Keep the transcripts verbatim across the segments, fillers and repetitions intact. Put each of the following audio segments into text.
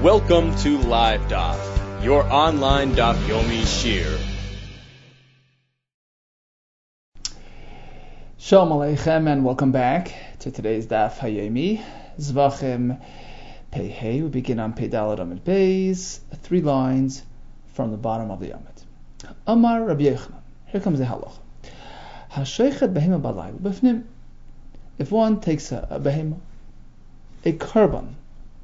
Welcome to Live Daf, your online Daf Yomi Shir. Shalom Aleichem and welcome back to today's Daf Hayomi. Zvachim Pei. We begin on Pei Daled Amud Beis, three lines from the bottom of the Amud. Amar Rabbi Yochanan. Here comes the halacha. Hasheichet behema balayla b'fnim. If one takes a, a behema, a korban,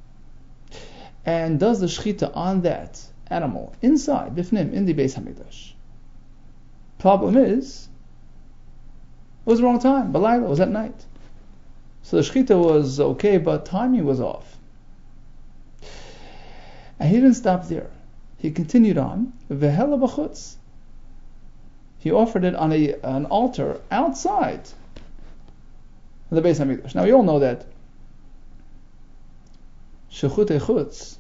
and does the shechita on that animal inside b'fnim in the Beis Hamikdash, problem is it was the wrong time. Balayla was at night, so the shechita was okay, but timing was off. And he didn't stop there. He continued on. Vehela b'chutz. He offered it on a an altar outside the Beis Hamikdash. Now we all know that shechutei chutz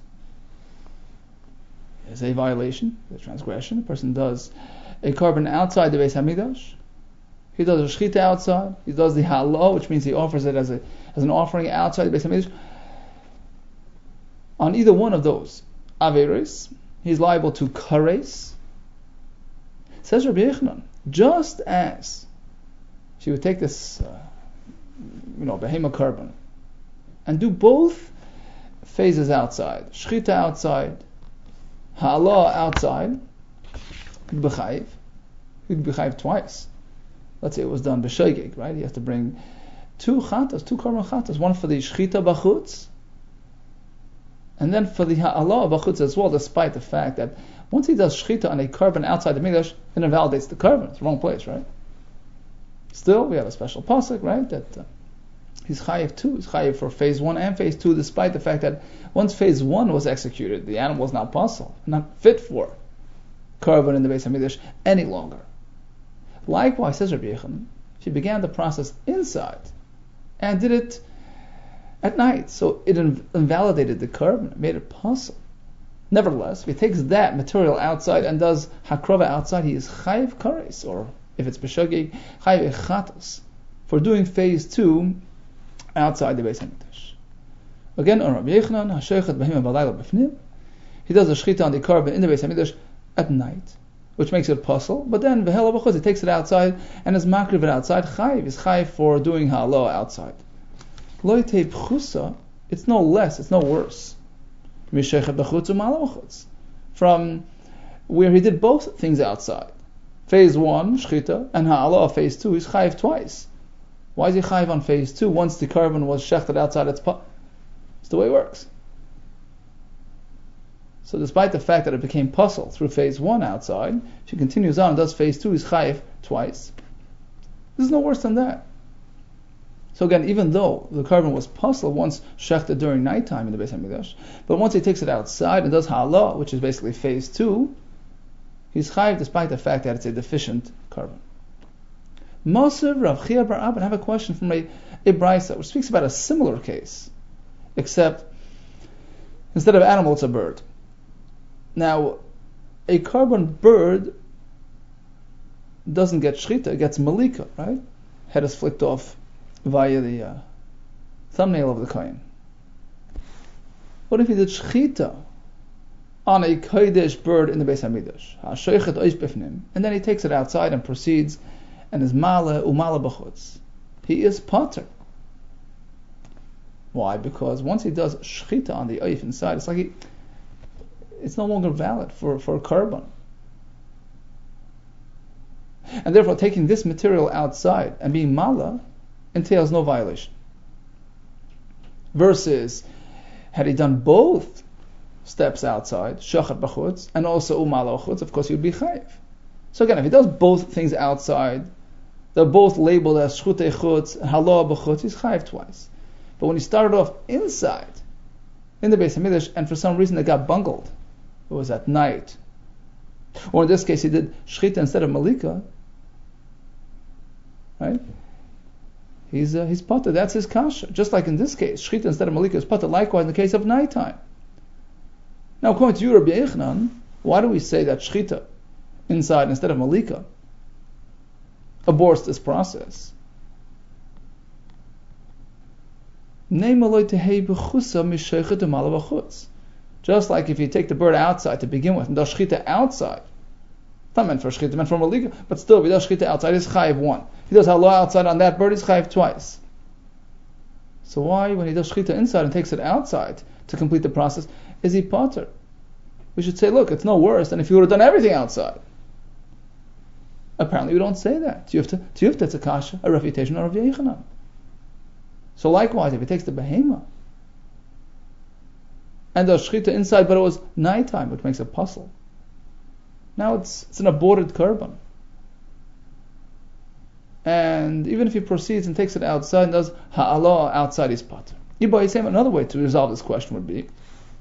is a violation, a transgression. A person does a korban outside the Beis Hamikdash. He does a shechita outside. He does the halah, which means he offers it as a as an offering outside the Beis Hamikdash. On either one of those averos, he's liable to kares. Says Rabbi Yochanan, just as she would take this, uh, you know, behema korban, and do both phases outside, shechita outside, halah outside, he'd be chayiv. He'd be chayiv twice. Let's say it was done b'shogeg, right? He has to bring two chatas, two korban chatas, one for the shechita b'chutz, and then for the halah b'chutz as well, despite the fact that once he does shechita on a korban outside the mikdash, it invalidates the korban. It's the wrong place, right? Still, we have a special pasuk, right? That uh, he's chayiv too. He's chayiv for phase one and phase two, despite the fact that once phase one was executed, the animal was not possible, not fit for korban in the Beis Hamikdash any longer. Likewise, says Rabbi Yochanan, she began the process inside and did it at night, so it inv- invalidated the korban, made it possible. Nevertheless, if he takes that material outside and does hakrava outside, he is chayiv kares, or if it's b'shogeg, chayiv echatos, for doing phase two outside the Beis Hamikdash. Again, on Rabbi Yochanan, hasheichet behema balayla b'fnim, he does the shechita on the korban in the Beis Hamikdash at night, which makes it possible. But then v'hela b'chutz, he takes it outside and is makriv it outside. Chayiv is chayiv for doing halah outside. Lo yitei b'chusa, it's no less, it's no worse. From where he did both things outside. Phase one, shechita, and ha'alah, phase two, he's chayiv twice. Why is he chayiv on phase two once the korban was shechted outside its pot? It's the way it works. So despite the fact that it became puzzle through phase one outside, she continues on and does phase two, he's chayiv twice. This is no worse than that. So again, even though the korban was puzzle once shechted during nighttime in the Beis Hamikdash, but once he takes it outside and does halah, which is basically phase two, he's chayiv despite the fact that it's a deficient korban. Moshe Rav Chia bar Abba, I have a question from a, a brisa which speaks about a similar case, except instead of animal, it's a bird. Now, a korban bird doesn't get shechita, it gets malika, right? Head is flicked off via the uh, thumbnail of the kohen. What if he did shechita on a kodesh bird in the Beis Hamikdash, hasheichet oish b'fnim, and then he takes it outside and proceeds and is mala umala b'chutz? He is potter. Why? Because once he does shechita on the oif inside, it's like he, it's no longer valid for for a korban. And therefore, taking this material outside and being mala entails no violation. Versus, had he done both steps outside, shachat b'chutz, and also umala b'chutz, of course he would be chayiv. So again, if he does both things outside, they're both labeled as shchutei chutz, halah b'chutz, he's chayiv twice. But when he started off inside, in the Beis Hamikdash, and for some reason it got bungled, it was at night, or in this case he did shechita instead of malika, right? He's uh, he's potter. That's his kasha. Just like in this case, shechita instead of malika is potter. Likewise in the case of nighttime. Now, according to you, Rabbi Yochanan, why do we say that shechita inside instead of malika aborts this process? Because Just like if you take the bird outside to begin with, and does shchita outside, it's not meant for shchita, meant for malika, but still, if he does shchita outside, he's chayiv one. If he does halal outside on that bird, he's chayiv twice. So why, when he does shchita inside and takes it outside to complete the process, is he potter? We should say, look, it's no worse than if you would have done everything outside. Apparently, we don't say that. Tiyufta, tiyufta, it's a kasha, a refutation of Rav Yochanan. So likewise, if he takes the behema and does shchita inside, but it was nighttime, which makes a puzzle. Now it's it's an aborted korban. And even if he proceeds and takes it outside and does ha'alah outside his potter. Another way to resolve this question would be,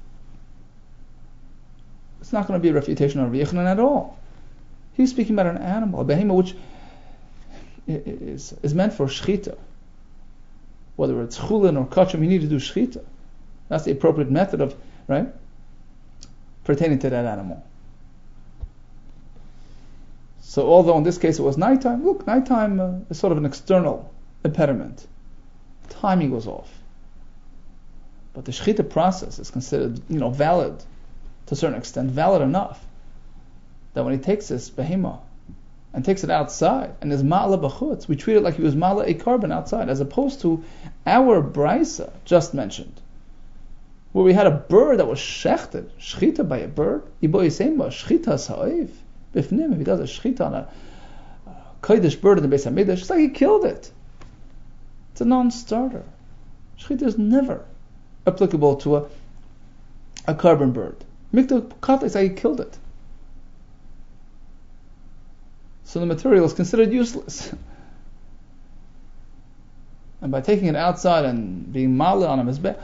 it's not going to be a refutation of Rav Yochanan at all. He's speaking about an animal, a behema, which is, is meant for shchita. Whether it's chulin or kachim, you need to do shchita. That's the appropriate method of, right, pertaining to that animal. So although in this case it was nighttime, look, nighttime uh, is sort of an external impediment. Timing was off. But the shchita process is considered, you know, valid to a certain extent, valid enough that when he takes this behema and takes it outside and is ma'ala b'chutz, we treat it like he was ma'ala a korban outside, as opposed to our brisa just mentioned, where we had a bird that was shechted, shchita by a bird. Ibo yisemba shchita sa'oiv bifnim. If he does a shchita on a kodesh bird in the Beis Hamikdash, it's like he killed it. It's a non-starter. Shchita is never applicable to a a korban bird. Mikdal kata is like he killed it. So the material is considered useless. And by taking it outside and being ma'ala on a mizbeh,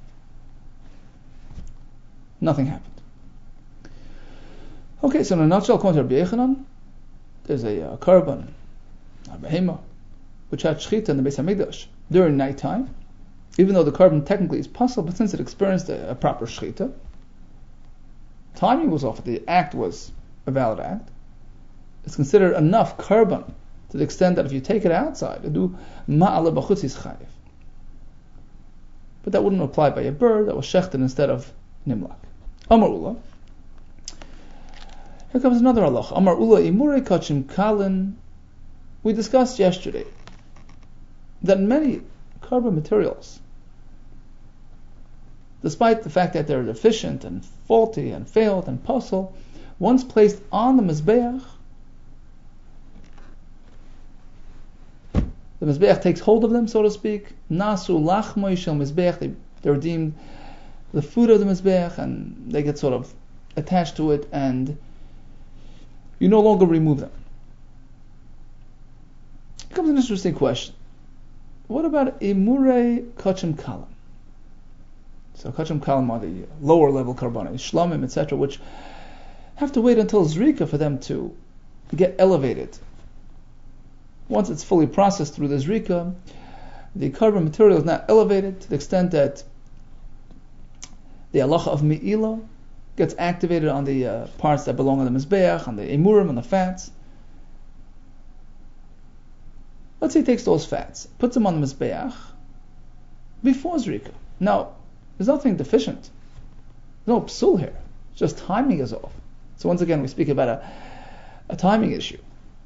nothing happened. Okay, so in a nutshell, according to Rabbi Yochanan, there's a uh, korban, a behema, which had shchita in the Beis Hamikdash during nighttime, even though the korban technically is possible, but since it experienced a, a proper shchita, timing was off, the act was a valid act. It's considered enough korban to the extent that if you take it outside, you do ma'ala b'chutz is chayiv. But that wouldn't apply by a bird that was shechted instead of nimlak. Amar Ula. Here comes another halacha. Amar Ula imure kachim kalin. We discussed yesterday that many korban materials, despite the fact that they're deficient and faulty and failed and puzzle, once placed on the mizbeach, the mizbeach takes hold of them, so to speak. Nasu lachmoi shel mizbeach. They they're deemed the food of the mizbeach, and they get sort of attached to it, and you no longer remove them. Here comes an interesting question. What about imure kachim kalam? So kachim kalam are the lower level karbanim, shlamim, et cetera, which have to wait until zrika for them to get elevated. Once it's fully processed through the zrika, the korban material is now elevated to the extent that the halacha of me'ila gets activated on the uh, parts that belong on the mizbeach, on the emurim, on the fats. Let's say he takes those fats, puts them on the mizbeach before zrika. Now, there's nothing deficient. There's no psul here. It's just timing is off. So once again, we speak about a, a timing issue.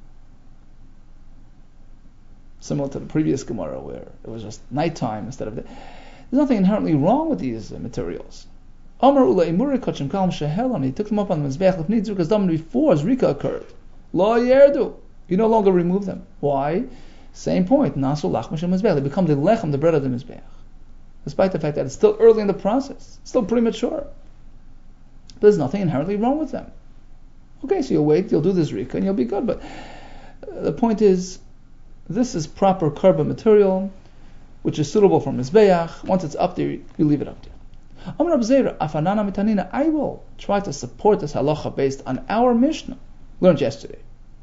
Similar to the previous Gemara where it was just nighttime instead of the... There's nothing inherently wrong with these uh, materials. Amar Ula imure kachim kalam shehelan. He took them up on the mizbeach lefnei zrikas damin before zrika occurred. Lo yerdu. You no longer remove them. Why? Same point. Nasu lachma shel mizbeach. They become the lechem, the bread of the mizbeach. Despite the fact that it's still early in the process, it's still premature. But there's nothing inherently wrong with them. Okay, so you'll wait, you'll do the zrika, and you'll be good. But uh, the point is, this is proper korban material, which is suitable for mizbeach. Once it's up there, you leave it up there. Amar Rab Zera, afanana mitanina. I will try to support this halacha based on our Mishnah learned yesterday.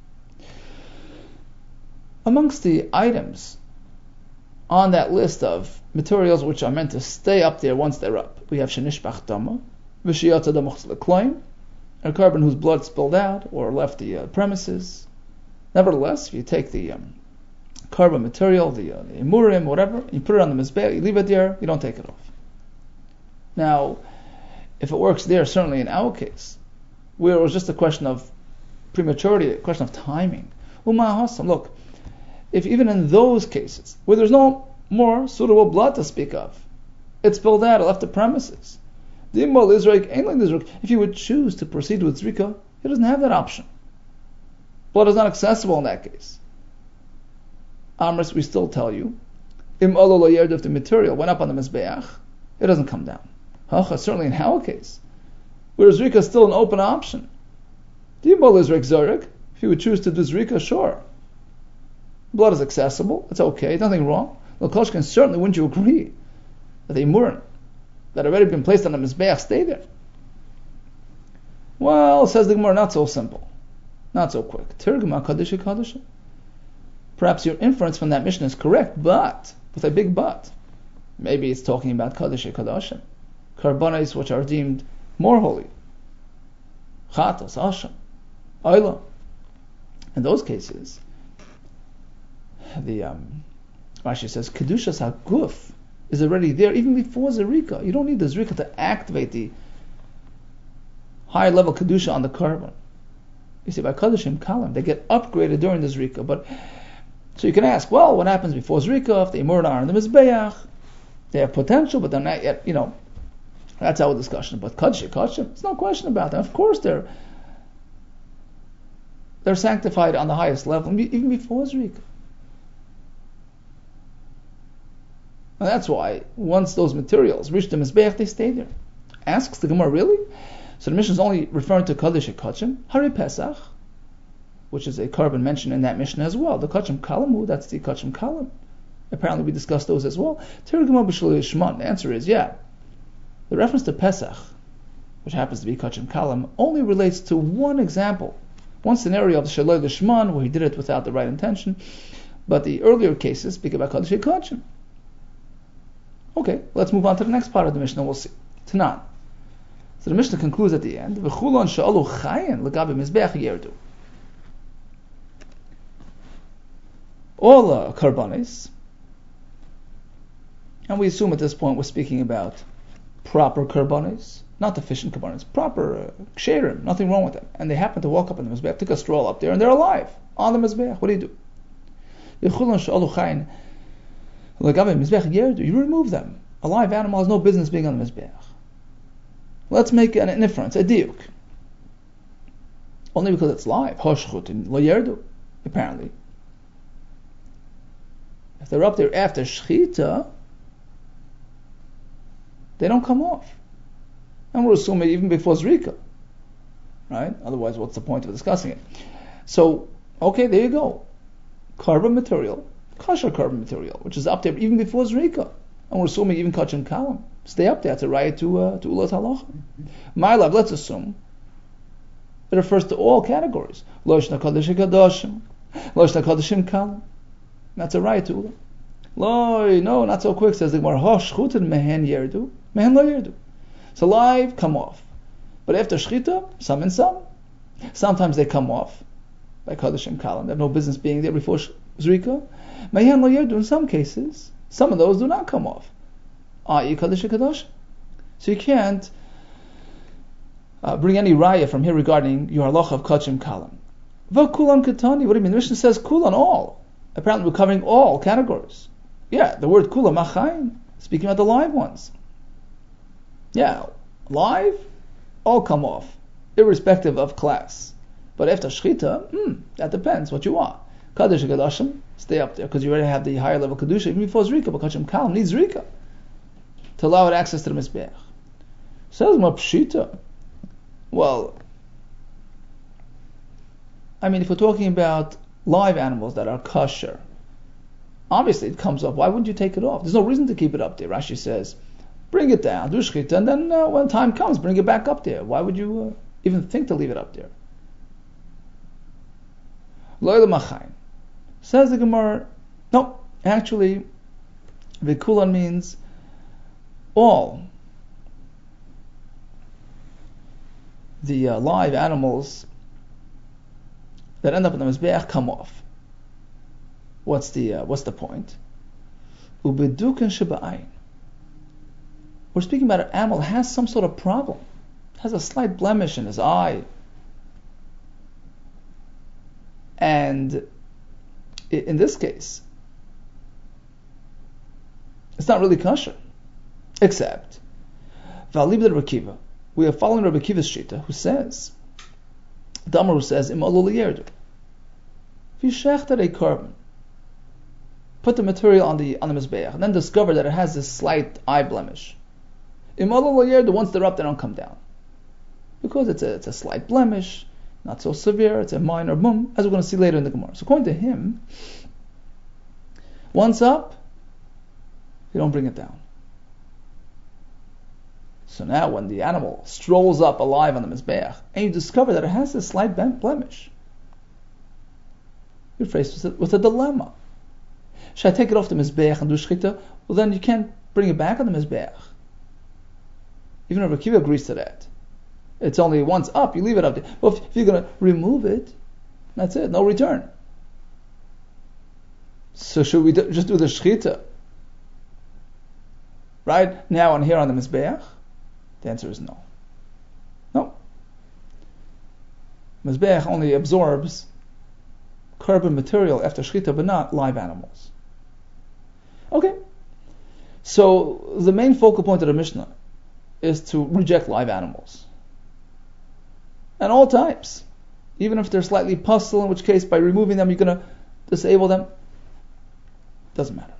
Amongst the items on that list of materials which are meant to stay up there once they're up, we have shenishbach dama, v'shiyata damuchs lekloim, a korban whose blood spilled out or left the uh, premises. Nevertheless, if you take the um, korban material, the, uh, the emurim, whatever, you put it on the mizbeach, you leave it there, you don't take it off. Now, if it works there, certainly in our case, where it was just a question of prematurity, a question of timing. Look, if even in those cases, where there's no more suitable blood to speak of, it's spilled out, it left the premises. If he would choose to proceed with Zrika, he doesn't have that option. Blood is not accessible in that case. Amris, we still tell you, Im if the material went up on the Mizbeach, it doesn't come down. Certainly in our case, where Zrika is still an open option. If you would choose to do Zrika, sure. Blood is accessible, it's okay, nothing wrong. L'koshkin, certainly wouldn't you agree that a murin that had already been placed on the Mizbeach stay there? Well, says the Gemara, not so simple. Not so quick. Tirgma Kaddish Kaddish. Perhaps your inference from that mission is correct, but, with a big but, maybe it's talking about Kaddish Kaddish. Karbanis which are deemed more holy. Chatos, Asham, Oila. In those cases, the um, Rashi says, Kedushas HaGuf is already there even before Zrika. You don't need the Zrika to activate the higher level Kedusha on the carbon. You see, by Kadashim Kalim, they get upgraded during the Zrika. But so you can ask, well, what happens before Zrika? If the Imurna are in the Mizbeach, they have potential, but they're not yet, you know, that's our discussion. But Kaddish Kadashim, there's no question about that. Of course they're they're sanctified on the highest level, even before Zrika. And that's why, once those materials reach the Mizbeach, they stay there. Asks the Gemara, really? So the mission is only referring to Kaddish Kachim, Hari Pesach, which is a carbon mentioned in that mission as well. The Kachim Kalamu, that's the Kachim Kalam. Apparently we discussed those as well. Tirgama B'Shul Yishman, the answer is, yeah. The reference to Pesach, which happens to be Kachim Kalam, only relates to one example, one scenario of the Shaloi Lishman, where he did it without the right intention. But the earlier cases speak about Kaddish Kachim. Okay, let's move on to the next part of the Mishnah, we'll see. Tanan. So the Mishnah concludes at the end, V'chulon sha'alu chayin l'gabe mizbeach yerdu. All uh, karbanis, and we assume at this point we're speaking about proper karbanis, not the fishing karbanis, proper uh, ksherim, nothing wrong with them. And they happen to walk up on the mizbeach, took a stroll up there, and they're alive, on the mizbeach. What do you do? V'chulon sha'alu chayin l'gabe mizbeach yerdu. You remove them. A live animal has no business being on the mizbeach. Let's make an, an inference, a diuk. Only because it's live. Hoshchutin lo yerdu, apparently. If they're up there after shchita, they don't come off. And we're assuming even before zrika. Right? Otherwise, what's the point of discussing it? So, okay, there you go. Carbon material, kosher carbon material, which is up there even before zrika. And we're assuming even kachim kalam. Stay up there to right to uh, to ulat halacha. My love, let's assume it refers to all categories. Loshna kaddish kadoshim, loshna kadishim kalam. That's a right to ulat. Loi, no, not so quick. Says the Gemara, hosh chutin mehen yerdu, mehen lo yerdu. So live come off, but after shchita, some and some. Sometimes they come off by kadishim kalam. They have no business being there before zrika. Mehen lo yerdu. In some cases, some of those do not come off. So you can't uh, bring any raya from here regarding your halacha of kachim kalam. V'kulan katani. What do you mean? The Mishnah says kulan all. Apparently we're covering all categories. Yeah, the word kula machayim, speaking about the live ones. Yeah, live, all come off, irrespective of class. But after shchita, hmm, that depends what you are. Kaddish kadashim, stay up there because you already have the higher level kedusha even before zrika. But kachim kalam needs zrika to allow it access to the mizbeach. Says ma pshita. Well, I mean, if we're talking about live animals that are kosher, obviously it comes up. Why wouldn't you take it off? There's no reason to keep it up there. Rashi says, bring it down, do shchita, and then uh, when time comes, bring it back up there. Why would you uh, even think to leave it up there? Lo machay. Says the Gemara, no, actually, v'kulan means all the uh, live animals that end up in the mizbeach come off. What's the uh, what's the point? Ubeduken sheba'ayin. We're speaking about an animal that has some sort of problem. has a slight blemish in his eye, and in this case, it's not really kosher, except V'alibd Rabbi Akiva. We are following Rabbi Akiva's shita, who says, Damar, who says, Im Alul Yerdu. If you shechted a carbon, put the material on the on the mizbeach, and then discover that it has this slight eye blemish. Im Alul Yerdu, once they're up, they don't come down, because it's a it's a slight blemish, not so severe. It's a minor mum, as we're going to see later in the Gemara. So according to him, once up, you don't bring it down. So now when the animal strolls up alive on the mizbeach, and you discover that it has this slight blemish, you're faced with a, with a dilemma. Should I take it off the mizbeach and do shchita? Well, then you can't bring it back on the mizbeach. Even Rabbi Akiva agrees to that. It's only once up, you leave it up there. Well, if, if you're going to remove it, that's it, no return. So should we do, just do the shchita right now and here on the mizbeach? The answer is no. No. Mizbeach only absorbs carbon material after shchita, but not live animals. Okay. So the main focal point of the Mishnah is to reject live animals. And all types. Even if they're slightly puzzle, in which case by removing them you're going to disable them. Doesn't matter.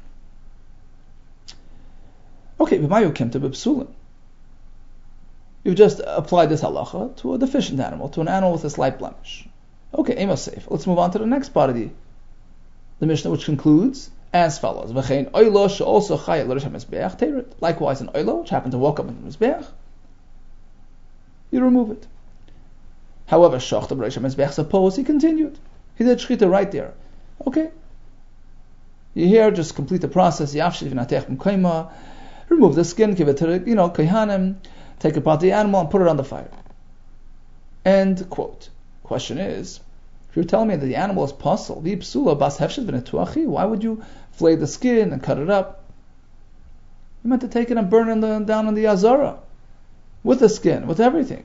Okay, b'mayu kimta b'psulin. You've just applied this halacha to a deficient animal, to an animal with a slight blemish. Okay, amos safe. Let's move on to the next part of the, the Mishnah, which concludes as follows: V'chein oilo she'olso chayet l'rish hamizbeach teirit. Likewise, an oilo which happened to walk up in the mizbeach, you remove it. However, shachta b'rish hamizbeach, suppose he continued, he did shchita right there. Okay, you here just complete the process. Yafshid v'natech b'mkoima, remove the skin, give it to the, you know, kohanim. Take apart the animal and put it on the fire. End quote. Question is, if you're telling me that the animal is puzzle, why would you flay the skin and cut it up? You meant to take it and burn it the, down in the azara, with the skin, with everything.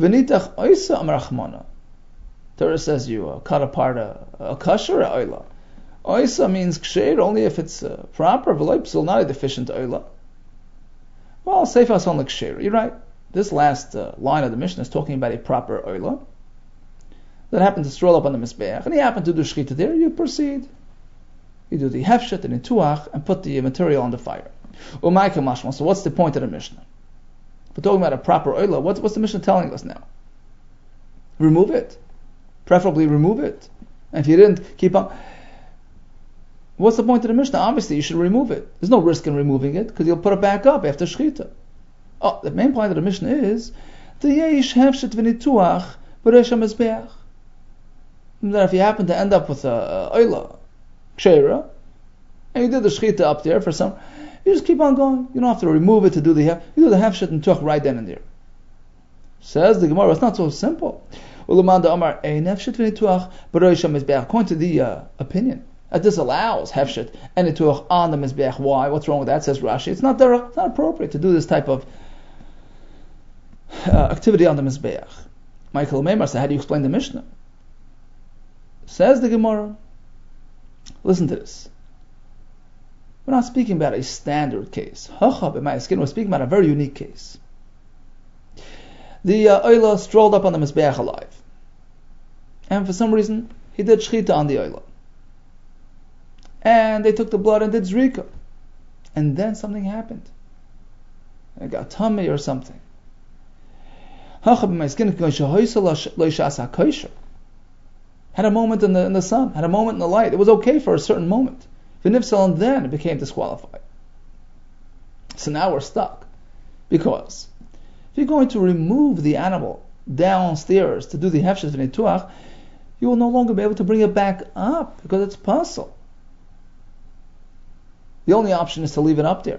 Torah says you uh, cut apart a, a kasher oila. Oisa means ksher only if it's uh, proper, not a deficient oila. Well, seifas on the ksher. You're right. This last uh, line of the Mishnah is talking about a proper oila that happened to stroll up on the mizbeach, and he happened to do shchita there. You proceed. You do the hefshet and the tuach and put the material on the fire. Umayka mashma. So what's the point of the Mishnah? If we're talking about a proper oila, what's, what's the Mishnah telling us now? Remove it. Preferably remove it. And if you didn't, keep on. What's the point of the Mishnah? Obviously, you should remove it. There's no risk in removing it because you'll put it back up after shchita. Oh, the main point of the Mishnah is the yesh hefshet v'nituach b'reish hamizbeach. That if you happen to end up with a oila kshera and you did the shchita up there for some, you just keep on going. You don't have to remove it to do the hef. You do the hefshet and tuach right then and there. Says the Gemara, it's not so simple. According to the uh, opinion that this allows hefshet and nituach on the mizbeach. Why? What's wrong with that? Says Rashi. It's not there, it's not appropriate to do this type of uh, activity on the mizbeach. Michael Meimar said, how do you explain the Mishnah? Says the Gemara, listen to this. We're not speaking about a standard case. Hachab in my skin, we're speaking about a very unique case. The uh, oila strolled up on the mizbeach alive, and for some reason he did shchita on the oila. And they took the blood and did zrika. And then something happened. It got tummy or something. Had a moment in the in the sun, had a moment in the light. It was okay for a certain moment. And then it became disqualified. So now we're stuck. Because if you're going to remove the animal downstairs to do the hefshet v'nituach, you will no longer be able to bring it back up because it's puzzle. The only option is to leave it up there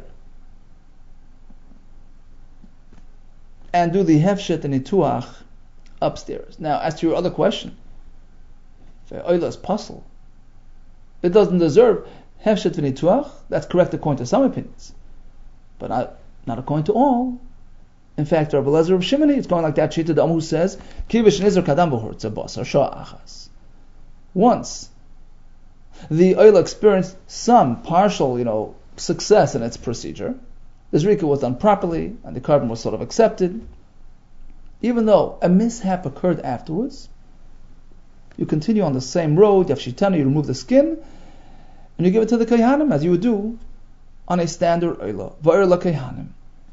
and do the hefshet and nituach upstairs. Now, as to your other question, if oila is puzzle, it doesn't deserve hefshet and nituach. That's correct according to some opinions, but not, not according to all. In fact, Rabbi Lezer of Shimoni, it's going like that Shita Dam, who says, Kivish Nizr Kadam B'Hur Tzabas, or Shah Achas. Once the oil experienced some partial, you know, success in its procedure, the Zrika was done properly, and the carbon was sort of accepted, even though a mishap occurred afterwards, you continue on the same road, you have Shitana, you remove the skin, and you give it to the Kayhanim, as you would do on a standard oila. Va'ir la Kayhanim.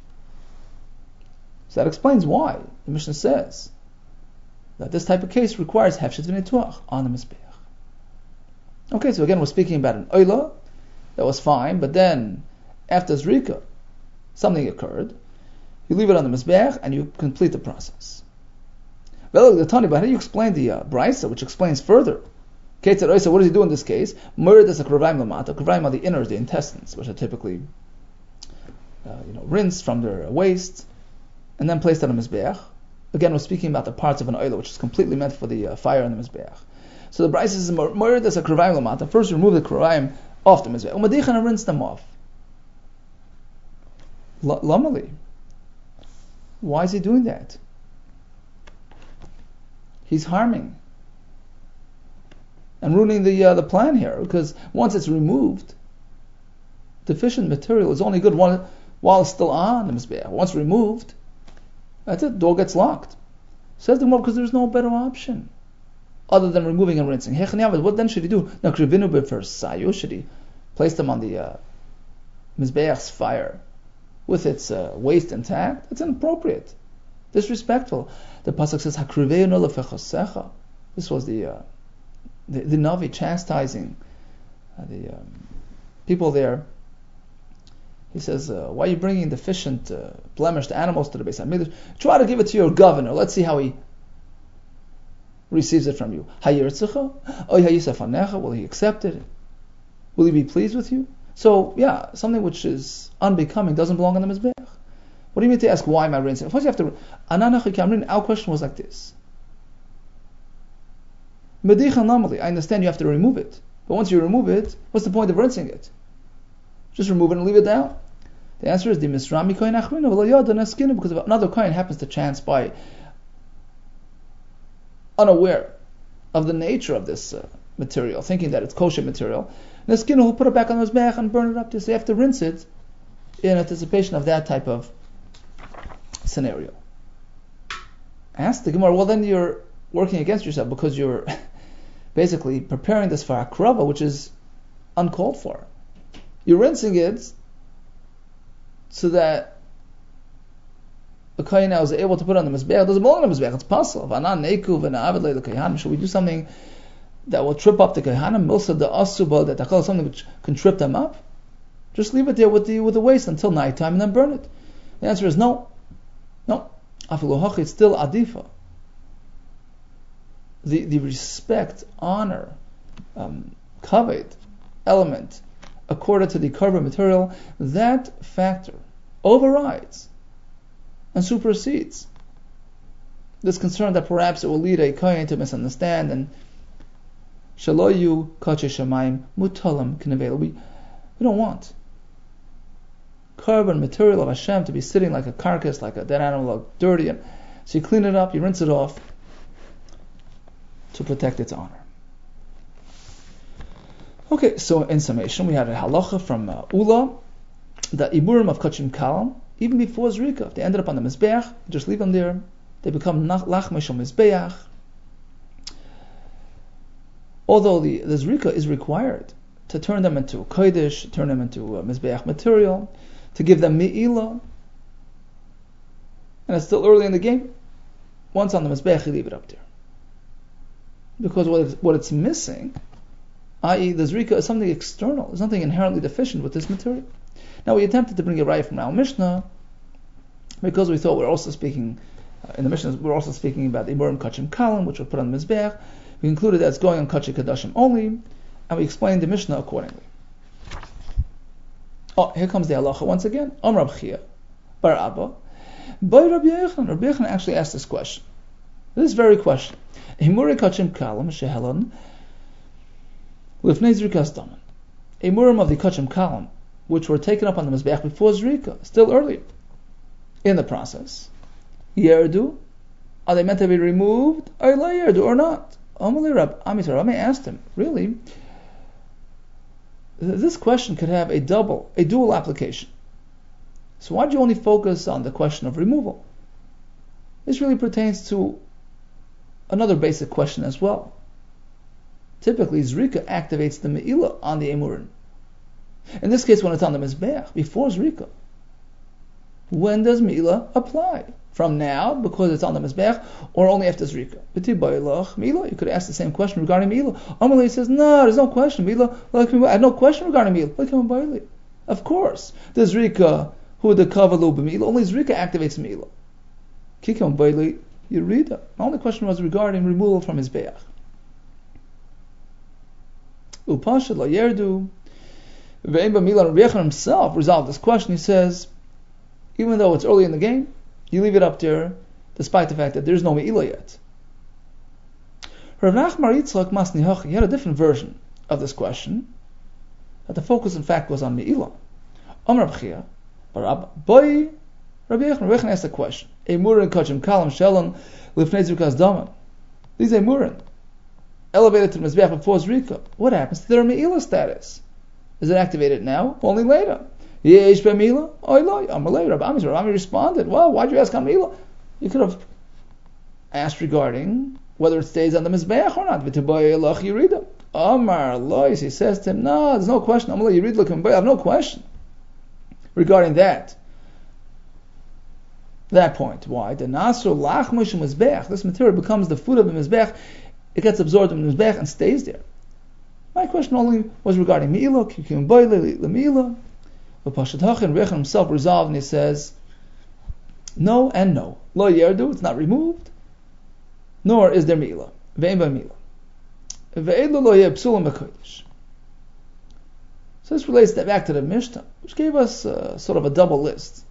So that explains why the Mishnah says that this type of case requires Hefshet v'Nituach on the Mizbeach. Okay, so again we're speaking about an oila that was fine, but then after Zrika, something occurred. You leave it on the Mizbeach and you complete the process. Well, the Tani, but how do you explain the uh, Brisa, which explains further? What does he do in this case? Murd is a kravayim lamata. Kravayim are the innards, the intestines, which are typically uh, you know, rinsed from their waste and then placed on a Mizbeach. Again, we're speaking about the parts of an oil which is completely meant for the uh, fire in the Mizbeach. So the Brisa says, Murd is a kravayim lamata. First, remove the kravayim off the Mizbeach. Umadichan and rinse them off. L- Lamali. Why is he doing that? He's harming and ruining the uh, the plan here, because once it's removed, deficient material is only good one, while it's still on the Mizbeach. Once removed, that's it, door gets locked. Says the Gemara, because there's no better option other than removing and rinsing. What then should he do? Now, should he place them on the uh, Mizbeach's fire with its uh, waste intact? That's inappropriate, disrespectful. The pasuk says, "Hakriveinu lefechosecha." This was the uh, the, the Navi chastising uh, the um, people there. He says, uh, "Why are you bringing deficient, uh, blemished animals to the Beis Hamikdash? Try to give it to your governor. Let's see how he receives it from you. Hayirtzecha, oy hayisafanecha. Will he accept it? Will he be pleased with you?" So, yeah, something which is unbecoming doesn't belong on the Mizbeach. What do you mean to ask, why am I rinsing? First you have to... Our question was like this. I understand you have to remove it. But once you remove it, what's the point of rinsing it? Just remove it and leave it down. The answer is, because if another kohen happens to chance by unaware of the nature of this uh, material, thinking that it's kosher material, the skin will put it back on his mech and burn it up. So you have to rinse it in anticipation of that type of scenario. Ask the Gemara, well then you're working against yourself, because you're basically preparing this for akrava, which is uncalled for. You're rinsing it so that the kohen now is able to put it on the mizbeach. It doesn't belong on the mizbeach, it's possible. Should we do something that will trip up the kohanim? Milsa the asuba, that takal, something which can trip them up? Just leave it there with the with the waste until nighttime and then burn it. The answer is no. No. Afilu it's still adifa. The the respect, honor, um, kavod element accorded to the carbon material, that factor overrides and supersedes this concern that perhaps it will lead a kohen to misunderstand and shaloyu kache shamayim mutalam k'nevel. We we don't want carbon material of Hashem to be sitting like a carcass, like a dead animal, like dirty. And so you clean it up, you rinse it off to protect its honor. Okay, so in summation, we had a halacha from uh, Ula, the iburim of kachim kalam, even before Zrika, if they ended up on the mizbeach, just leave them there, they become lachmei shel mizbeach. Although the, the Zrika is required to turn them into a kodesh, turn them into a mizbeach material, to give them mi'ilah, and it's still early in the game. Once on the mizbeach, you leave it up there, because what it's, what it's missing, that is, the Zrika is something external. There's something inherently deficient with this material. Now we attempted to bring a raya from our Mishnah, because we thought we're also speaking uh, in the Mishnah. We're also speaking about the iburim kachim kalim, which were put on the mizbeach. We concluded that it's going on kachim kadashim only, and we explained the Mishnah accordingly. Oh, here comes the halacha once again. Om Rab Chia bar Abba, by Rabbi Yochanan. Rabbi Yochanan actually asked this question. This very question. Himuri kachim kalim shehelan lifnei zrikas daman. A murim of the kachim kalim, which were taken up on the mizbeach before zrika, still earlier in the process. Yerdu? Are they meant to be removed? Or la yerdu, or not? Amalei Rab Amisar, Rami asked him, really, this question could have a double, a dual application. So why do you only focus on the question of removal? This really pertains to another basic question as well. Typically, Zrika activates the Me'ilah on the Emurin. In this case, when it's on the Mizbeach, before Zrika. When does Me'ilah apply? From now, because it's on the Mizbeach, or only after Zrika? Me'ilah. You could ask the same question regarding Me'ilah. Amalei says, no, there's no question. Me'ilah, I have no question regarding Me'ilah. Of course, the Zrika, who the Kavalu b'Me'ilah, only Zrika activates Me'ilah. Kikam Bailey, you read that. The only question was regarding removal from his Be'ach. Upashad la yerdu. Ve'en b'Me'ilah, Rabbi Yechon himself resolved this question. He says, even though it's early in the game, you leave it up there, despite the fact that there's no Me'ilah yet. Rav Nachman Yitzchak Masni Hachi, he had a different version of this question, that the focus in fact was on Me'ilah. Amar Rav Chia, Barab, boy, Rabbi Yechon, Rabbi Yechon asked a question. Emurin kachim kalam shalom lifnei zukas daman. These emurin, elevated to the Mizbeach before Zrika. What happens to their Me'ilah status? Is it activated now? Only later. Yesh be'Me'ilah? Oiloi. Amalei. Rabbi Ami, Rabbi Ami responded, well, why'd you ask on Me'ilah? You could have asked regarding whether it stays on the Mizbeach or not. V'tiboy elach yirida. Amar lois. He says to him, no, there's no question. Amalei yirid l'kim. I have no question regarding that. That point. Why? The Nasr Lachmush Mizbeach. This material becomes the food of the Mizbeach. It gets absorbed in the Mizbeach and stays there. My question only was regarding Me'ilah, Kikim Boile, Me'ilah. But Pashad Hachin, Rechan himself resolved and he says, no and no. Lo Yerdu, it's not removed, nor is there Me'ilah. Ve'en ba Me'ilah. Ve'edlu lo yeh psulam b'kodesh. So this relates back to the Mishnah, which gave us uh, sort of a double list.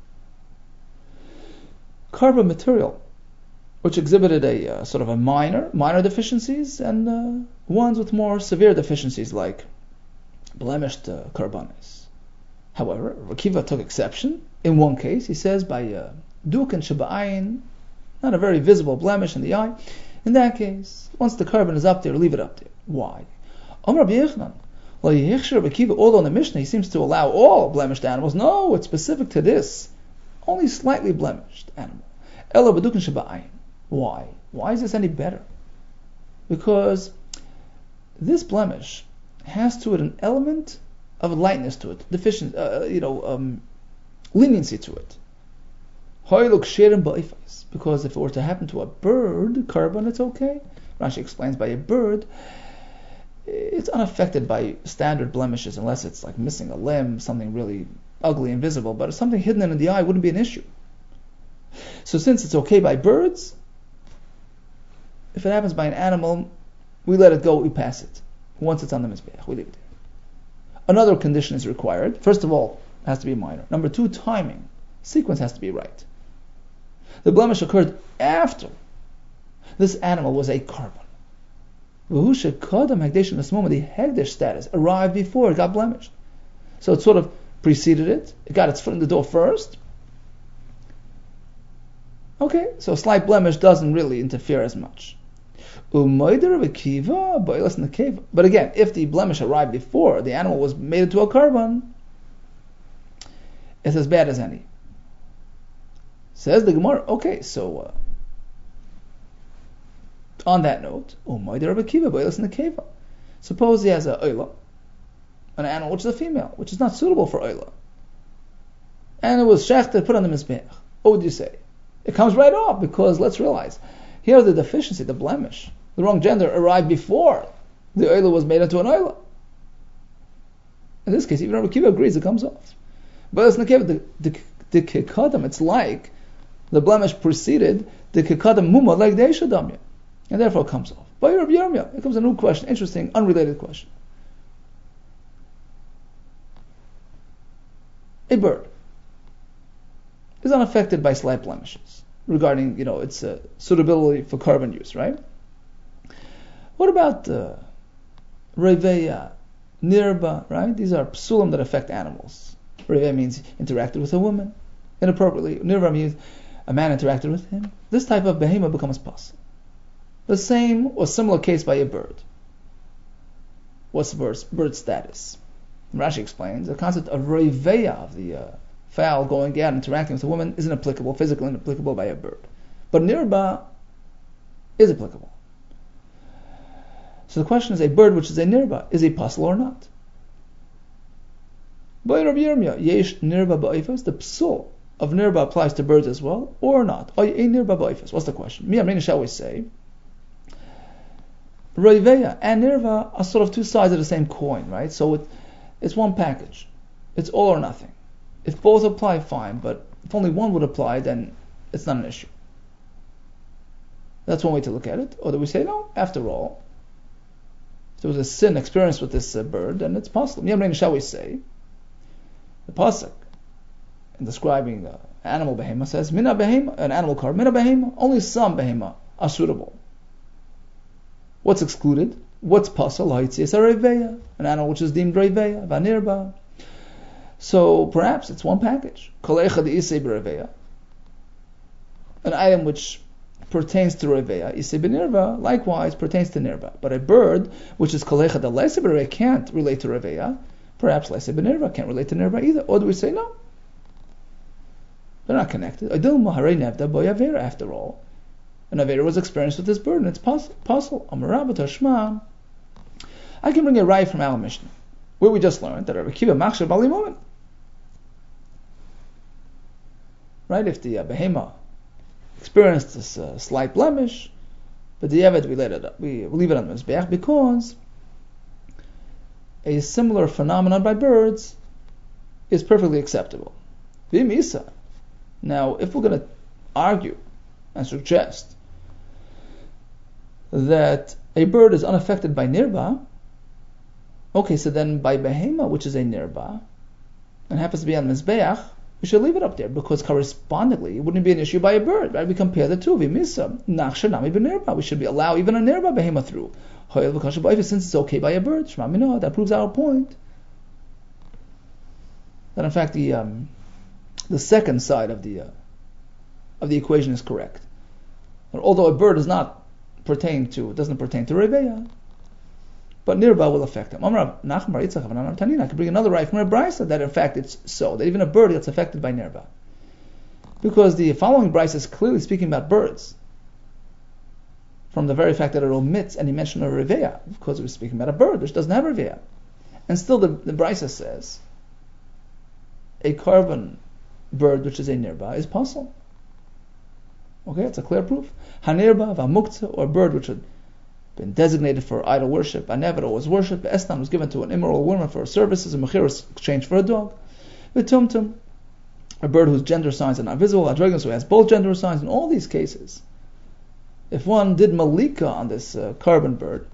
Carbon material, which exhibited a uh, sort of a minor, minor deficiencies, and uh, ones with more severe deficiencies, like blemished uh, carbonis. However, Rakiva took exception. In one case, he says by uh, duk and shaba'ayin, not a very visible blemish in the eye. In that case, once the carbon is up there, leave it up there. Why? Amar Rabbi Yechon, well, Rakiva, although in the Mishnah he seems to allow all blemished animals, no, it's specific to this. Only slightly blemished animal. Ela b'dukin shaba'ayin. Why? Why is this any better? Because this blemish has to it an element of lightness to it, deficient, uh, you know, um, leniency to it. Because if it were to happen to a bird, carbon, it's okay. Rashi explains by a bird, it's unaffected by standard blemishes unless it's like missing a limb, something really ugly and visible, but if something hidden in the eye wouldn't be an issue. So since it's okay by birds, if it happens by an animal, we let it go, we pass it. Once it's on the Mizbeach, we leave it there. Another condition is required. First of all, it has to be minor. Number two, timing. Sequence has to be right. The blemish occurred after this animal was a carbon. The Hegdesh status arrived before it got blemished. So it sort of preceded it. It got its foot in the door first. Okay, so a slight blemish doesn't really interfere as much. But again, if the blemish arrived before the animal was made into a carbon, it's as bad as any. Says the Gemara, okay, so uh, on that note, suppose he has a oila, an animal which is a female, which is not suitable for oila, and it was shechted, put on the mizbeach. What would you say? It comes right off, because let's realize, here the deficiency, the blemish, the wrong gender arrived before the oila was made into an oila. In this case, even Rabbi Kiva agrees it comes off. But it's the the the kikadam, it's like the blemish preceded the kikadam muma, like the eshadamya, and therefore it comes off. By Rabbi Yirmiyah, it comes a new question, interesting, unrelated question. A bird is unaffected by slight blemishes regarding, you know, its uh, suitability for carbon use, right? What about uh, reveya, nirba, right? These are psulim that affect animals. Reveya means interacted with a woman inappropriately. Nirba means a man interacted with him, this type of behema becomes pasul. The same or similar case by a bird. What's the bird's, bird's status? Rashi explains the concept of reiveya, of the uh, fowl going out and interacting with a woman, isn't applicable, physically inapplicable by a bird. But nirba is applicable. So the question is, a bird which is a nirba, is a pasul or not? By Rabbi Yirmiyah, yesh nirba ba'ifas, the psul of nirba applies to birds as well, or not? A nirba ba'ifas. What's the question? Mi Amrina shall we say? Reiveya and nirva are sort of two sides of the same coin, right? So it, it's one package. It's all or nothing. If both apply, fine, but if only one would apply, then it's not an issue. That's one way to look at it. Or do we say, no, after all, if there was a sin experienced with this uh, bird, then it's possible. Yamrein, shall we say, the pasuk in describing uh, animal behema says, mina behema, an animal card, mina behema, only some behema are suitable. What's excluded? What's pasul? Ha'itzias reiveya, an animal which is deemed reiveya, vanirba. So perhaps it's one package. Kol echad isei b'reiveya, an item which pertains to reiveya, isei b'nirva, likewise pertains to nirva. But a bird which is kol echad leisei b'reiveya can't relate to reiveya. Perhaps leisei b'nirva can't relate to nirva either. Or do we say no? They're not connected. Adilma harei nevda boyavera, after all. An Avera was experienced with this bird, and it's pasul. Amarabat Hashma. I can bring a raya from our Mishnah, where we just learned that Rabbi Kiva machshav bali mumen. Right? If the uh, behema experienced this uh, slight blemish, but the Yevet we let it up, we leave it on the mizbeach because a similar phenomenon by birds is perfectly acceptable. V'imisa. Now, if we're going to argue and suggest that a bird is unaffected by nirba, okay, so then by behema, which is a nirba, and happens to be on mizbeach, we should leave it up there, because correspondingly, it wouldn't be an issue by a bird, right? We compare the two. V'misa, nachsha nami b'nirba. We should be allow even a nirba behema through. Since it's okay by a bird, shema mino, that proves our point. That in fact the um, the second side of the uh, of the equation is correct. That although a bird does not pertain to, it doesn't pertain to reiveya, but nirba will affect him. I could bring another right from a brisa that in fact it's so, that even a bird gets affected by nirba. Because the following brisa is clearly speaking about birds, from the very fact that it omits any mention of reiveya, because it was speaking about a bird which doesn't have reiveya. And still the, the brisa says, a carbon bird which is a nirba is pasul. Okay, it's a clear proof. Hanirba, v'amuktzah, or a bird which had been designated for idol worship, anevra was worshipped, estan was given to an immoral woman for her services, and mechir was exchanged for a dog. V'tumtum, a bird whose gender signs are not visible, androgynous, who has both gender signs. In all these cases, if one did malika on this uh, carbon bird,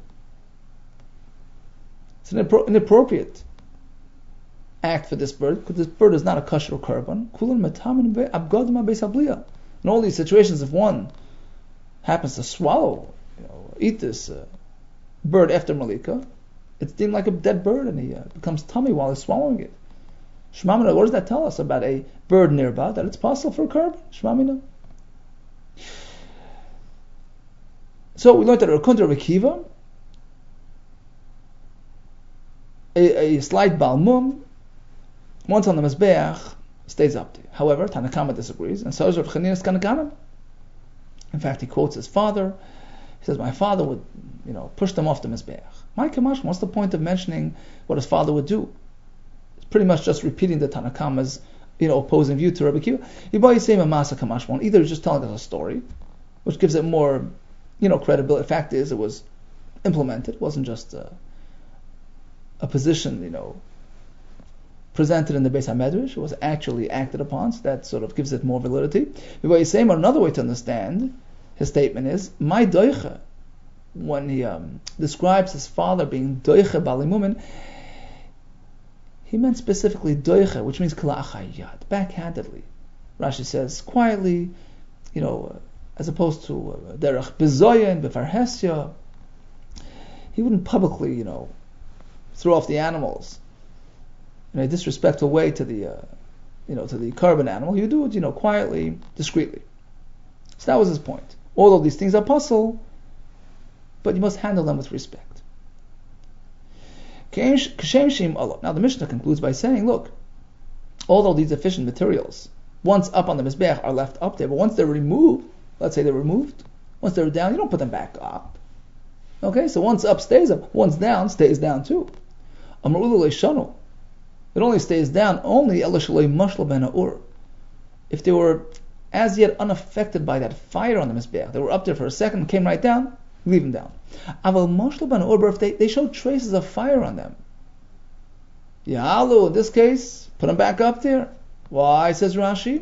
it's an inappro- inappropriate act for this bird, because this bird is not a kosher carbon. In all these situations, if one happens to swallow, you know, eat this uh, bird after malika, it's deemed like a dead bird, and he uh, becomes tummy while he's swallowing it. Shmamina, what does that tell us about a bird nirba? That it's possible for a carbon? Shmamina. So we learned that Rakunta Rabbi Kiva, a, a slight balmum, once on the mizbeach, stays up there. However, Tanakama disagrees, and so is Rav Chanina's Kanakanim. In fact, he quotes his father. He says, my father would, you know, push them off the mizbeach. My Kamash, what's the point of mentioning what his father would do? It's pretty much just repeating the Tanakama's, you know, opposing view to Rabbi Kiva. Either he's just telling us a story, which gives it more, you know, credibility. The fact is, it was implemented. It wasn't just a, a position, you know, presented in the Beis HaMedrash. It was actually acted upon, so that sort of gives it more validity. Another way to understand his statement is, my doicha, when he um, describes his father being doicha balimumin, he meant specifically doicha, which means kala'achayat, backhandedly. Rashi says, quietly, you know, as opposed to derech bezoyen, befarhesya. He wouldn't publicly, you know, throw off the animals in a disrespectful way to the, uh, you know, to the carbon animal. You do it, you know, quietly, discreetly. So that was his point. All of these things are possible, but you must handle them with respect. Now the Mishnah concludes by saying, look, although these efficient materials, once up on the Mizbeach, are left up there, but once they're removed, let's say they're removed, once they're down, you don't put them back up. Okay, so once up stays up, once down stays down too. It only stays down only if they were as yet unaffected by that fire on the Mizbeach. They were up there for a second, came right down, leave them down. If they, they show traces of fire on them, Yahalu, in this case, put them back up there. Why, says Rashi?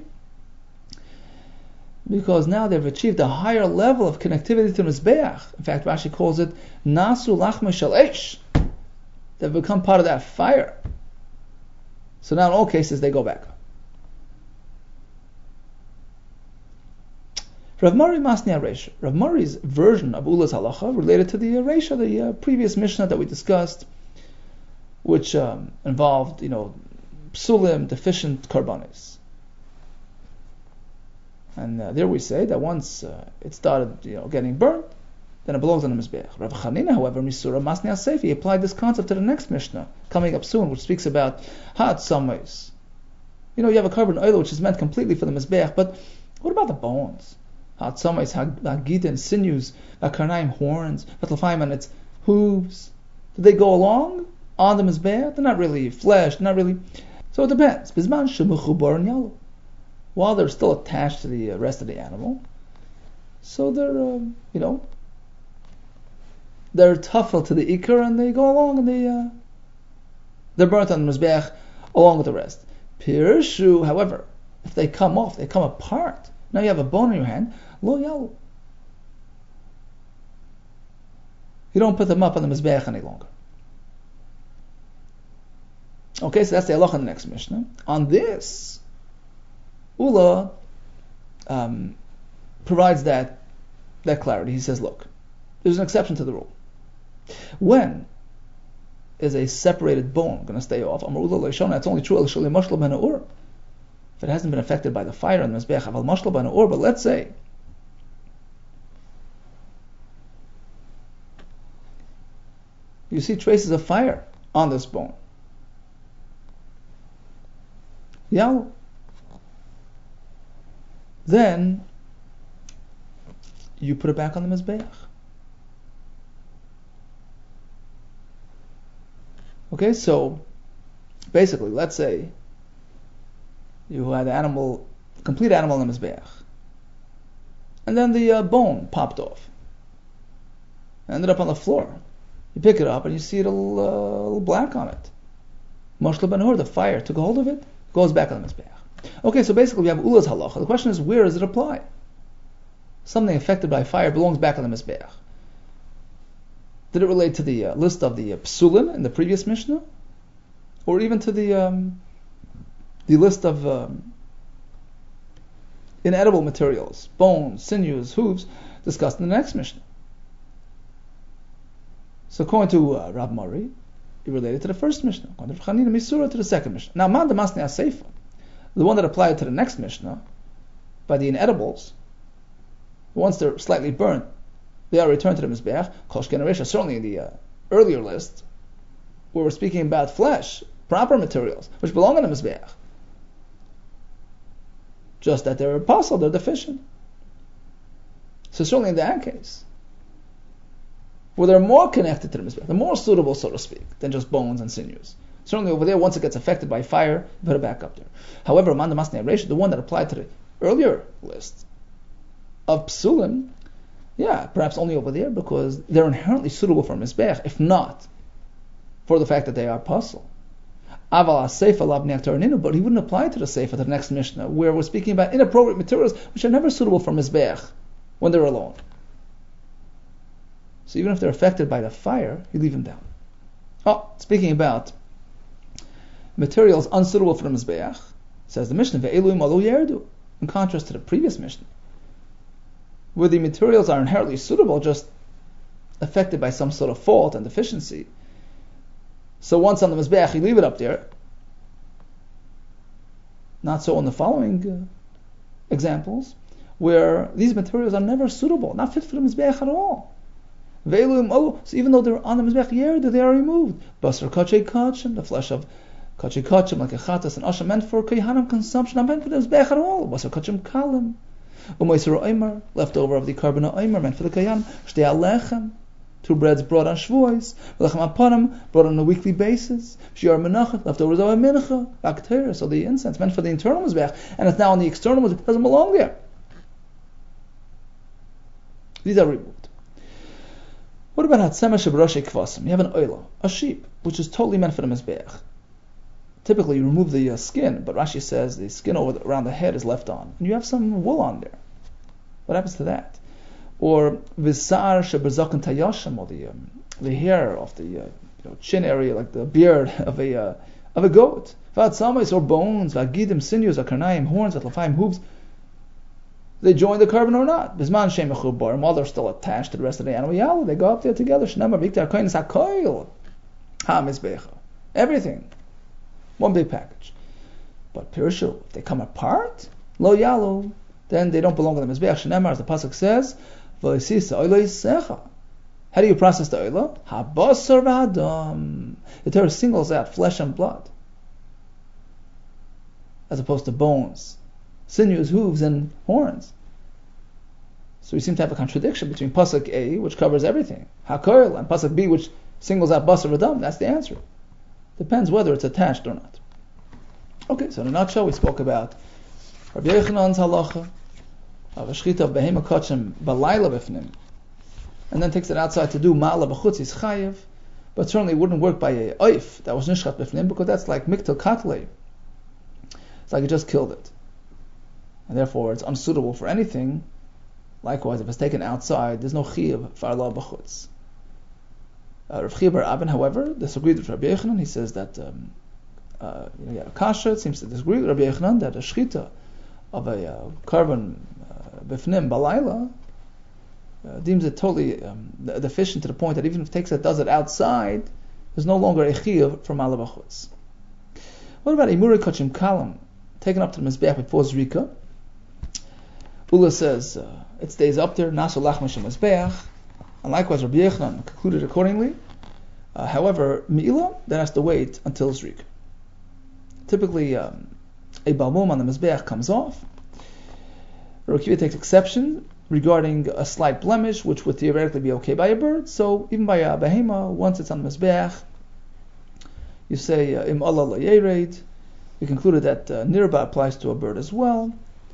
Because now they've achieved a higher level of connectivity to Mizbeach. In fact, Rashi calls it Nasu Lachma Shel Eish. They've become part of that fire. So now in all cases they go back. Rav Mari Masni Aresha. Rav Mari's version of Ula's halacha related to the Aresha, the uh, previous Mishnah that we discussed, which um, involved, you know, psulim, deficient karbanis. And uh, there we say that once uh, it started, you know, getting burnt, then it belongs on the Mizbeach. Rav Chanina, however, Misura Masni Aseifi, he applied this concept to the next Mishnah, coming up soon, which speaks about Hat Samais. You know, you have a carbon oil which is meant completely for the Mizbeach, but what about the bones? Hat Samais, Hagit and sinews, Karnaim horns, Batlafayim and its hooves. Do they go along on the Mizbeach? They're not really flesh, they're not really. So it depends. Bizman Shemuchubar and Yalu. While they're still attached to the rest of the animal, so they're, uh, you know, they're tafel to the ikar and they go along and they, uh, they're burnt on the Mizbeach along with the rest. Pirshu, however, if they come off, they come apart. Now you have a bone in your hand, lo yalu. You don't put them up on the Mizbeach any longer. Okay, so that's the halacha in the next Mishnah. On this, Ula um, provides that that clarity. He says, look, there's an exception to the rule. When is a separated bone going to stay off? It's only true if it hasn't been affected by the fire on the Mizbeach. But let's say you see traces of fire on this bone. Yeah. Then you put it back on the Mizbeach. Okay, so basically, let's say you had an animal, complete animal on the Mizbeach, and then the uh, bone popped off, ended up on the floor. You pick it up and you see it a little, uh, a little black on it. Moshel ben Hur, the fire took a hold of it, goes back on the Mizbeach. Okay, so basically we have Ula's halacha. The question is, where does it apply? Something affected by fire belongs back on the Mizbeach. Did it relate to the uh, list of the uh, psulin in the previous Mishnah? Or even to the um, the list of um, inedible materials, bones, sinews, hooves, discussed in the next Mishnah? So according to uh, Rav Mari, it related to the first Mishnah. According to Chanina Misura, to the second Mishnah. Now, Man Damasni Aseifa, the one that applied to the next Mishnah, by the inedibles, once they're slightly burnt, they are returned to the Mizbeach. Kosh Generation, certainly in the uh, earlier list, where we're speaking about flesh, proper materials, which belong on the Mizbeach. Just that they're apostle, they're deficient. So certainly in that case, where they're more connected to the Mizbeach, they're more suitable, so to speak, than just bones and sinews. Certainly over there, once it gets affected by fire, you put it back up there. However, Amanda Masnei Reisha, the one that applied to the earlier list of psulim, yeah, perhaps only over there because they're inherently suitable for Mizbeach, if not for the fact that they are puzzle. Aval Seifa Lab Neaktarininu, but he wouldn't apply to the Seifa to the next Mishnah, where we're speaking about inappropriate materials which are never suitable for Mizbeach when they're alone. So even if they're affected by the fire, you leave them down. Oh, speaking about materials unsuitable for the Mizbeach, says the Mishnah, Ve'elu Malu Yerdu, in contrast to the previous Mishnah, where the materials are inherently suitable, just affected by some sort of fault and deficiency. So once on the Mizbeach, you leave it up there. Not so in the following uh, examples. where these materials are never suitable, not fit for the Mizbeach at all. So even though they're on the Mizbeach Yerda, they are removed. Basar Kachay Kachim, the flesh of Kachay Kachim, like a Chatas and Asha, meant for Kayhanam consumption, not meant for the Mizbeach at all. Basar Kachim Kalim. Umaisar Oimer, leftover of the carbon of Oimer, meant for the Kayhan. Shtei Alechem, two breads brought on Shavuos. Lechem Apanim, brought on a weekly basis. Shiar Menachet, leftovers of a Mincha. Bacteria, so the incense, meant for the internal Mizbeach, and it's now on the external Mizbeach, it doesn't belong there. These are removed. What about Hatzemah Shebrashe Kvasim? You have an oila, a sheep, which is totally meant for the Mizbeach. Typically, you remove the uh, skin, but Rashi says the skin over the, around the head is left on, and you have some wool on there. What happens to that? Or Visar Sheberzakan Tayashim, or the um, the hair of the uh, you know, chin area, like the beard of a uh, of a goat. Vatzamis, or bones, Vagidim, sinews, Akarnaim, horns, Atlafaim, hooves. They join the carbon or not. Bisman Shem Mechubar, while they're still attached to the rest of the animal. Yalla, they go up there together. Shnema Viktar Koin Sakoil. Ha Mizbecha. Everything. One big package. But Pirushu, if they come apart, Lo Yalo, then they don't belong to the Mizbech. Shnemar, as the Pasuk says, V'isisa Oila Yisecha. How do you process the Oila? Habasar V'adam. The Torah singles out flesh and blood, as opposed to bones, sinews, hooves, and horns. So we seem to have a contradiction between Pasuk A, which covers everything, Hakoil, and Pasuk B, which singles out Basar V'adam. That's the answer. Depends whether it's attached or not. Okay, so in a nutshell, we spoke about Rabbi Yochanan's halacha of a shchita of behema kachim balayla b'fnim, and then takes it outside to do ma'ala b'chutz is chayiv, but certainly wouldn't work by a oif that was nishchat b'fnim, because that's like miktel katlei. It's like you just killed it, and therefore it's unsuitable for anything. Likewise, if it's taken outside, there's no chiyav for Allah b'chutz. Uh, Rav Chia bar Abin, however, disagreed with Rabbi Yochanan. He says that um, uh, you know, yeah, Kasha seems to disagree with Rabbi Yochanan that a shchita of a uh, carbon b'fnim uh, balayla uh, deems it totally um, deficient to the point that even if it takes it, does it outside, there's no longer a chiyuv from ala b'chutz. What about imuri kachim kalam, taken up to the mizbeach before zrika? Ula says uh, it stays up there, nasu lachma shem mizbeach. And likewise, Rabbi Yochanan concluded accordingly. Uh, however, Me'ilah then has to wait until Zrik. Typically, um, a balmum on the Mizbeach comes off. Rabbi Akiva takes exception regarding a slight blemish, which would theoretically be okay by a bird. So, even by a behema, once it's on the Mizbeach, you say, Im Allah la yered. We concluded that uh, nirba applies to a bird as well.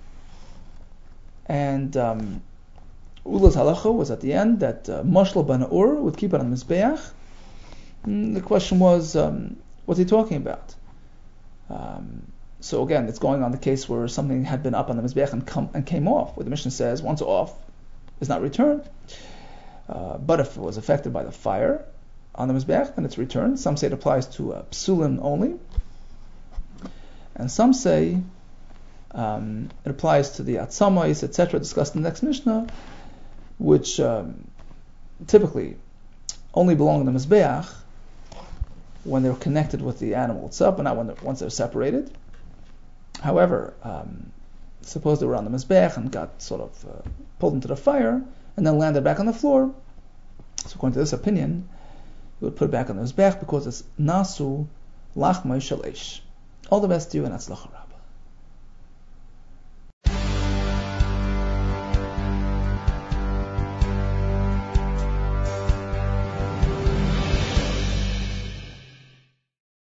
And Um, Ula's halacha was at the end that uh, Mashal ben Ur would keep it on the Mizbeach. Mm, the question was, um, what's he talking about? Um, so again, it's going on the case where something had been up on the Mizbeach and, come, and came off, where the Mishnah says once off, is not returned. Uh, but if it was affected by the fire on the Mizbeach, then it's returned. Some say it applies to uh, psulin only. And some say um, it applies to the atzamais, et cetera, discussed in the next Mishnah, which um, typically only belong to the Mizbeach when they're connected with the animal itself, but not when they're, once they're separated. However, um, suppose they were on the Mizbeach and got sort of uh, pulled into the fire and then landed back on the floor. So according to this opinion, you would put it back on the Mizbeach because it's nasu lachmai shel eish. All the best to you and atzlach.